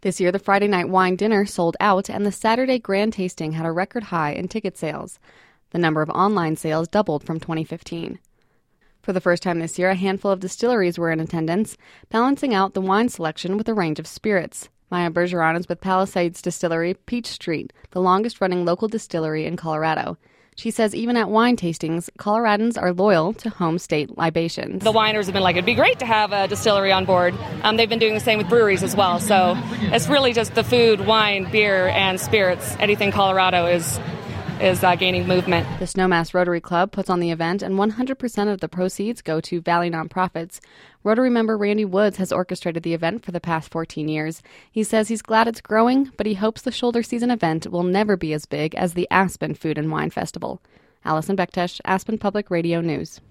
This year, the Friday night wine dinner sold out, and the Saturday grand tasting had a record high in ticket sales. The number of online sales doubled from 2015. For the first time this year, a handful of distilleries were in attendance, balancing out the wine selection with a range of spirits. Maya Bergeron is with Palisades Distillery, Peach Street, the longest-running local distillery in Colorado. She says even at wine tastings, Coloradans are loyal to home state libations. The wineries have been like, it'd be great to have a distillery on board. They've been doing the same with breweries as well. So it's really just the food, wine, beer, and spirits. Anything Colorado is gaining movement. The Snowmass Rotary Club puts on the event, and 100% of the proceeds go to Valley nonprofits. Rotary member Randy Woods has orchestrated the event for the past 14 years. He says he's glad it's growing, but he hopes the shoulder season event will never be as big as the Aspen Food and Wine Festival. Allison Bektesh, Aspen Public Radio News.